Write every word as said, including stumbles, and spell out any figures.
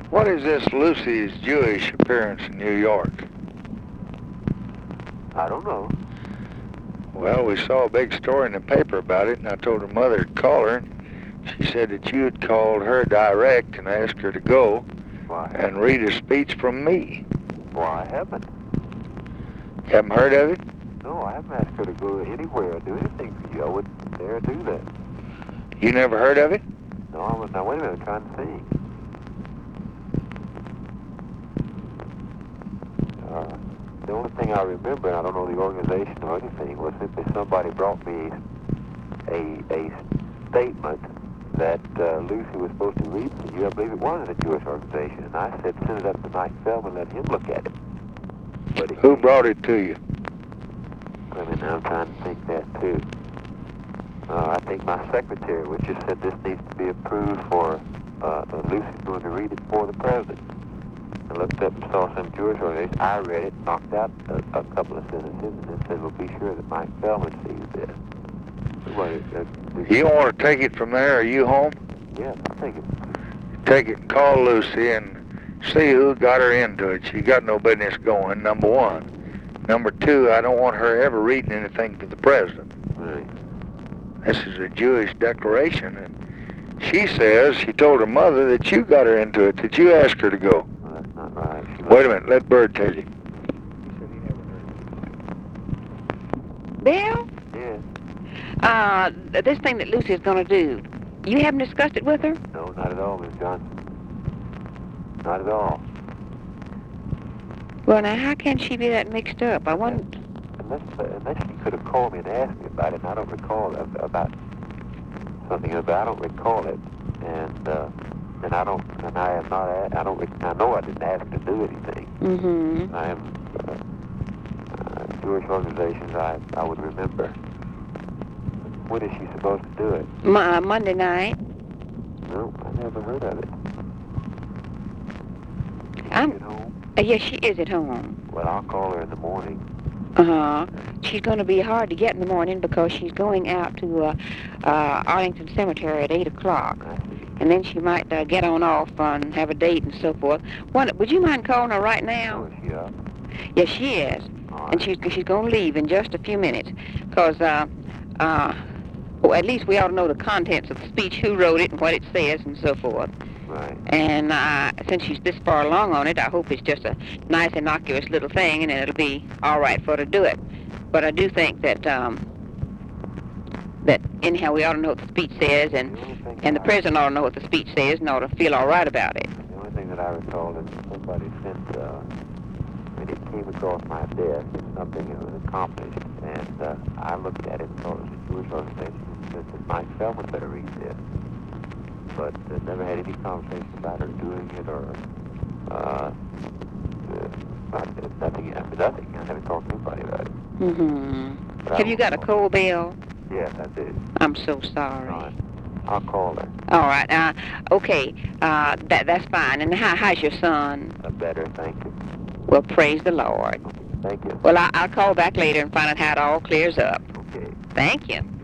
What is this Lucy's Jewish appearance in New York? I don't know. Well, we saw a big story in the paper about it, and I told her mother to call her. She said that you had called her direct and asked her to go Why? and read a speech from me. Well, I haven't. Haven't heard of it? No, I haven't asked her to go anywhere or do anything for you. I wouldn't dare do that. You never heard of it? No, I was, now wait a minute, I'm trying to think. Uh, the only thing I remember, and I don't know the organization or anything, was simply somebody brought me a, a statement that uh, Lucy was supposed to read to you. I believe it was a Jewish organization. And I said, send it up to Mike Feldman, let him look at it. But Who brought it to you? I mean, now I'm trying to think that too. Uh, I think my secretary, which just said this needs to be approved for uh, Lucy's going to read it for the president. I looked up and saw some Jewish organization. I read it, knocked out a, a couple of sentences, and then said, well, be sure that Mike Feldman sees this. What, uh, You want to take it from there? Are you home? Yeah, I'll take it. Take it and call Lucy and see who got her into it. She got no business going, number one. Number two, I don't want her ever reading anything to the president. Right. This is a Jewish declaration, and she says she told her mother that you got her into it, that you asked her to go. Well, that's not right. She Wait a minute, let Bird tell you. Bill? Yeah. Uh, this thing that Lucy is going to do, you haven't discussed it with her? No, not at all, Miss Johnson. Not at all. Well, now, how can she be that mixed up? I wonder... Unless, uh, unless she could have called me and asked me about it, and I don't recall it, about something about I don't recall it, and uh, and I don't, and I am not, I don't, I know I didn't ask her to do anything. Mm-hmm. I am uh, uh, Jewish organizations. I I would remember. When is she supposed to do it? Mo- uh, Monday night. No, I never heard of it. I'm. You know. Uh, yes, she is at home. Well, I'll call her in the morning. Uh-huh. She's going to be hard to get in the morning because she's going out to uh, uh, Arlington Cemetery at eight o'clock. And then she might uh, get on off and have a date and so forth. One, would you mind calling her right now? Oh, is she up? Yes, she is. All And right. she's, she's going to leave in just a few minutes. Because, uh, uh, well, at least we ought to know the contents of the speech, who wrote it and what it says and so forth. Right. And uh, since she's this far along on it, I hope it's just a nice, innocuous little thing, and it'll be all right for her to do it. But I do think that um, that anyhow we ought to know what the speech says, and The only thing and the that I- president ought to know what the speech says, and ought to feel all right about it. The only thing that I recall is somebody sent, uh, when it came across my desk, it's something that was accomplished, and uh, I looked at it and thought it was a Jewish organization, and said that Mike Feldman better read this. But uh, never had any conversation about her doing it, or uh, uh, not, nothing, I mean, nothing. I haven't talked to anybody about it. Mm-hmm. But I Have you got a will- cold, Bill? Yes, I do. I'm so sorry. All right. I'll call her. All right. Uh, okay. Uh, that that's fine. And how, how's your son? Uh, better, thank you. Well, praise the Lord. Thank you. Well, I, I'll call back later and find out how it all clears up. Okay. Thank you.